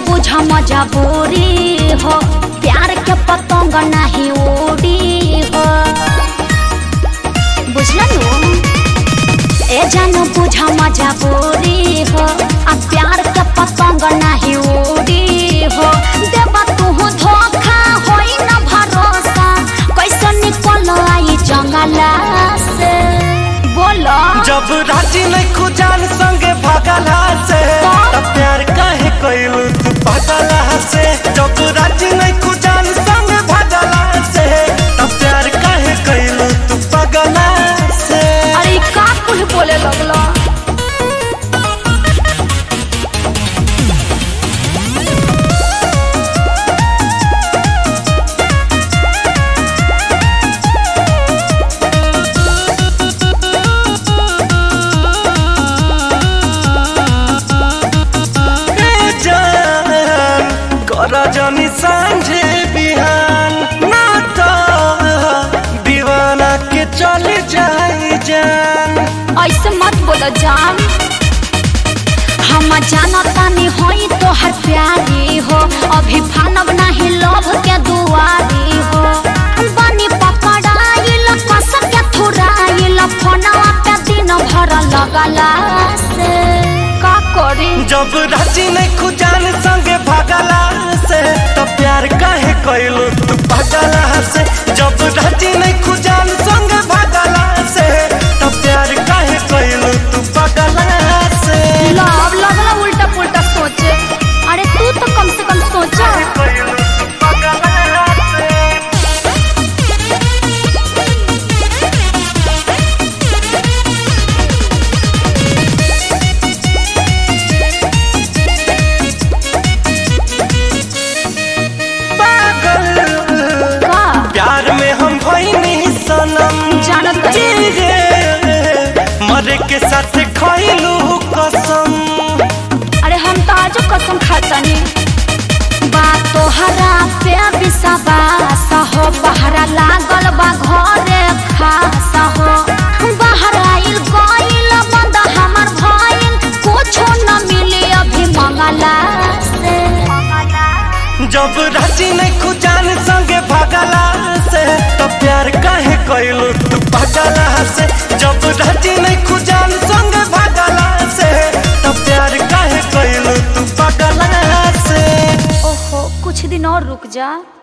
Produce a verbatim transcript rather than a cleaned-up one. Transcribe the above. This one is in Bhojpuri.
बुझा मजबूरी हो, प्यार के पतंग नहीं उड़ी हो, बुझला नु? ए जान बुझा मजबूरी हो, अब प्यार के पतंग नहीं उड़ी हो। देबा तू धोखा होई न भरोसा, कैसे निकल आई जंगला से बोलो। जब राजी नहीं खुजान संगे भागला से, तब प्यार काहे कइलू तू पागला से। जब राजी नहीं खुजान संगे भागला से, तब प्यार काहे कइलू तू पागला से। अरे का कुल बोले लगलो? रजनी सांझे बिहान ना तो दीवाना के चल जाए जान। ऐसे मत बोलो जान, हम जानता नहीं होई तो हर प्यारी हो, अभी फानब नहीं लोभ के दुआरी हो। बनी पकड़ाइल कस के थुराइल, फोनवा पे दिन भर लगला से का करी? जब राजी नहीं खुजान संगे भागला से, तब प्यार काहे कइलू तू पागला से। जब राजी नहीं खुजान संगे भागला से, तब प्यार काहे कइलू तू पागला से। लव लगला उल्टा पुल्टा सोचे, अरे तू तो कम से कम सोचा। कइलू तू पागला से। मरे के साथ खइलू कसम, अरे हम तो आज कसम खातानी। बात तोहरा पे विश्वास हो, बहरा लागल बा घरे खास हो। बाहर आइल गइल बंद हमर भइल, कुछो न मिली अभी मंगला से। जब राजी नहीं खुजान संगे भागला से, तब प्यार काहे कइलू तू पागला से। जब राजी नहीं खुजान संगे भागला से, तब प्यार काहे कइलू तू पागला से। ओहो कुछ दिन और रुक जा।